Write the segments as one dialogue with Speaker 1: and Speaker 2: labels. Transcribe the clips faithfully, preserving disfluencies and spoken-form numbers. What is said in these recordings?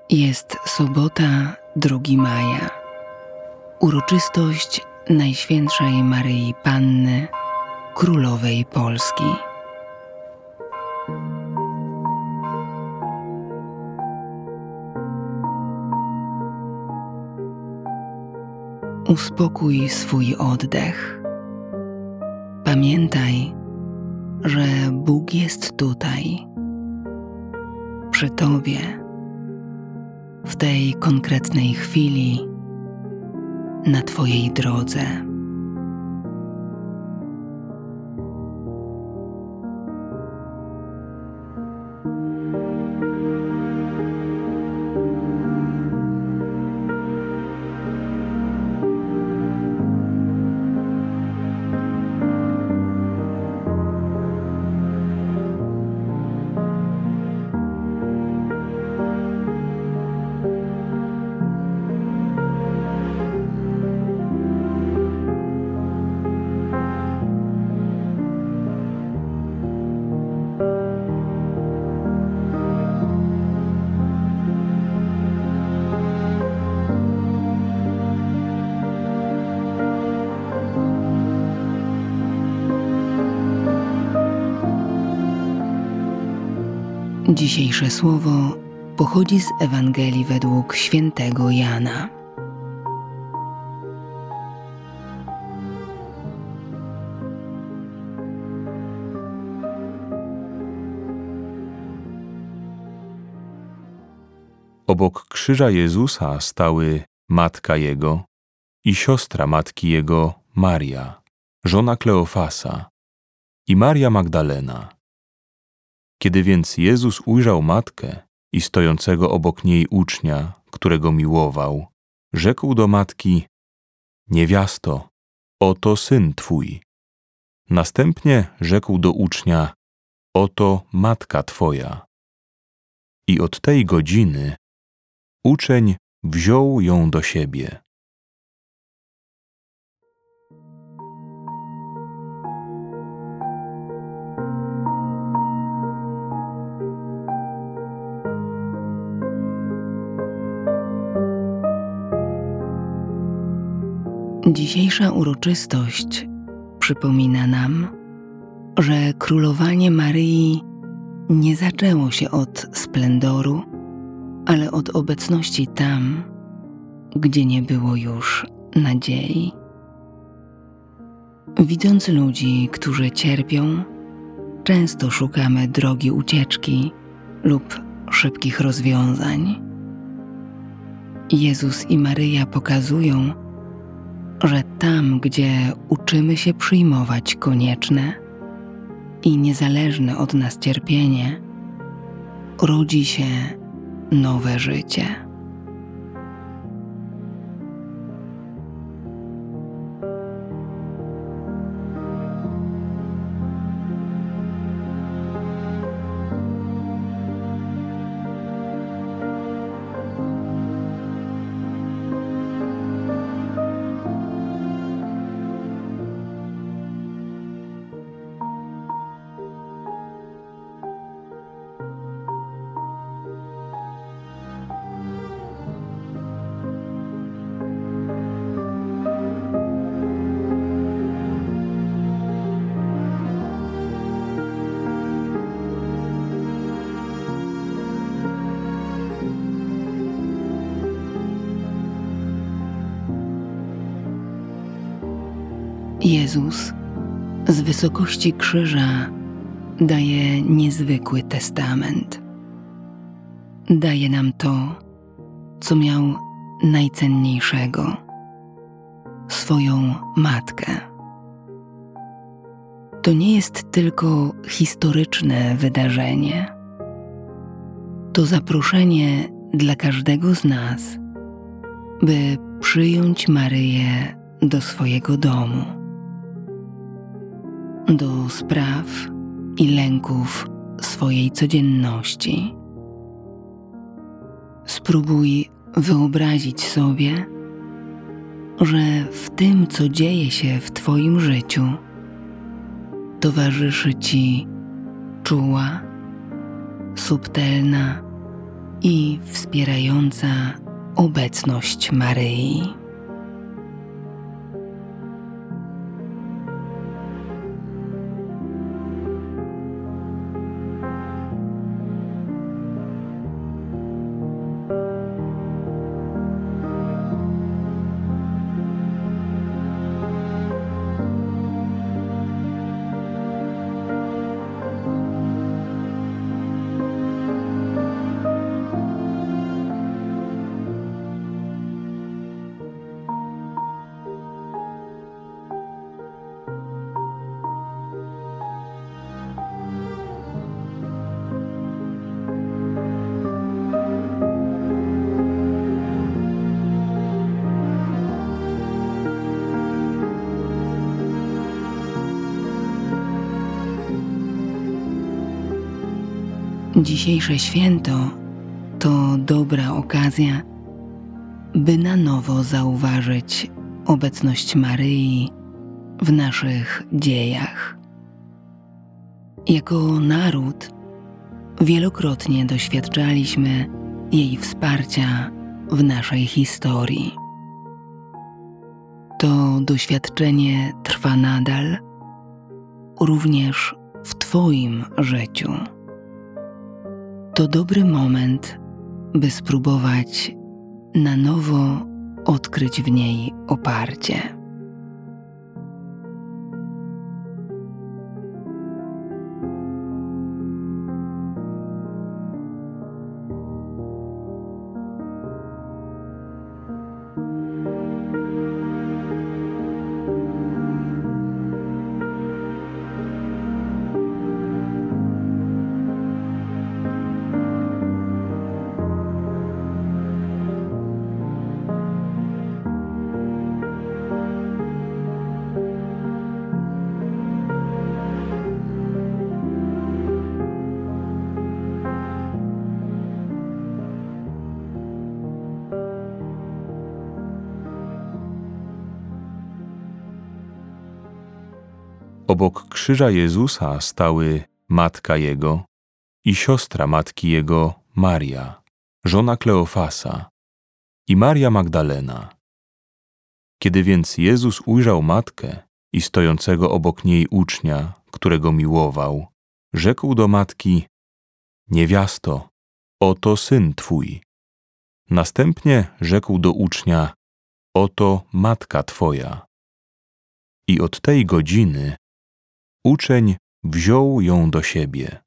Speaker 1: Jest sobota, drugiego maja. Uroczystość Najświętszej Maryi Panny, Królowej Polski. Uspokój swój oddech. Pamiętaj, że Bóg jest tutaj, przy Tobie, w tej konkretnej chwili, na Twojej drodze. Dzisiejsze słowo pochodzi z Ewangelii według świętego Jana.
Speaker 2: Obok krzyża Jezusa stały matka Jego i siostra matki Jego Maria, żona Kleofasa, i Maria Magdalena. Kiedy więc Jezus ujrzał matkę i stojącego obok niej ucznia, którego miłował, rzekł do matki: „Niewiasto, oto syn twój”. Następnie rzekł do ucznia: „Oto matka twoja”. I od tej godziny uczeń wziął ją do siebie.
Speaker 1: Dzisiejsza uroczystość przypomina nam, że królowanie Maryi nie zaczęło się od splendoru, ale od obecności tam, gdzie nie było już nadziei. Widząc ludzi, którzy cierpią, często szukamy drogi ucieczki lub szybkich rozwiązań. Jezus i Maryja pokazują, że tam, gdzie uczymy się przyjmować konieczne i niezależne od nas cierpienie, rodzi się nowe życie. Jezus z wysokości krzyża daje niezwykły testament. Daje nam to, co miał najcenniejszego – swoją matkę. To nie jest tylko historyczne wydarzenie. To zaproszenie dla każdego z nas, by przyjąć Maryję do swojego domu, do spraw i lęków swojej codzienności. Spróbuj wyobrazić sobie, że w tym, co dzieje się w Twoim życiu, towarzyszy Ci czuła, subtelna i wspierająca obecność Maryi. Dzisiejsze święto to dobra okazja, by na nowo zauważyć obecność Maryi w naszych dziejach. Jako naród wielokrotnie doświadczaliśmy jej wsparcia w naszej historii. To doświadczenie trwa nadal, również w Twoim życiu. To dobry moment, by spróbować na nowo odkryć w niej oparcie.
Speaker 2: Obok krzyża Jezusa stały matka Jego i siostra matki Jego Maria, żona Kleofasa, i Maria Magdalena. Kiedy więc Jezus ujrzał matkę i stojącego obok niej ucznia, którego miłował, rzekł do matki: Niewiasto, oto syn twój. Następnie rzekł do ucznia: Oto matka twoja. I od tej godziny uczeń wziął ją do siebie.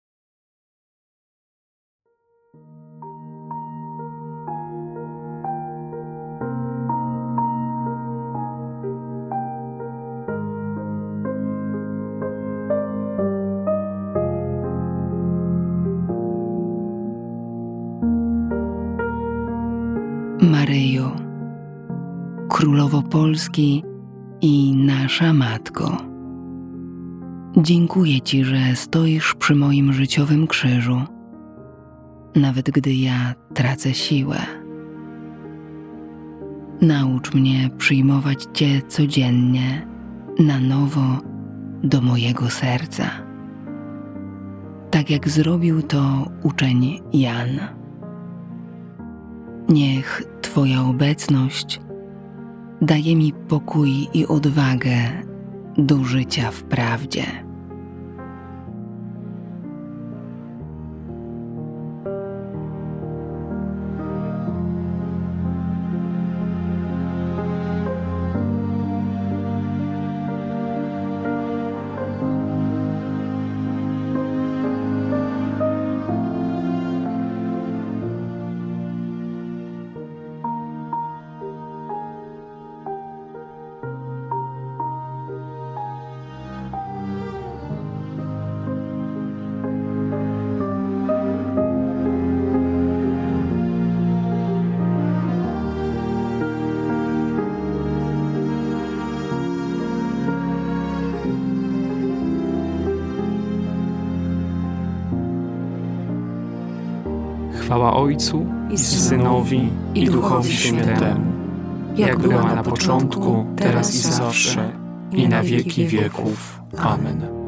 Speaker 1: Maryjo, Królowo Polski i nasza Matko, dziękuję Ci, że stoisz przy moim życiowym krzyżu, nawet gdy ja tracę siłę. Naucz mnie przyjmować Cię codziennie na nowo do mojego serca, tak jak zrobił to uczeń Jan. Niech Twoja obecność daje mi pokój i odwagę do życia w prawdzie.
Speaker 3: Chwała Ojcu i Synowi i Duchowi Świętemu, jak była na początku, teraz i zawsze, i na wieki wieków. Amen.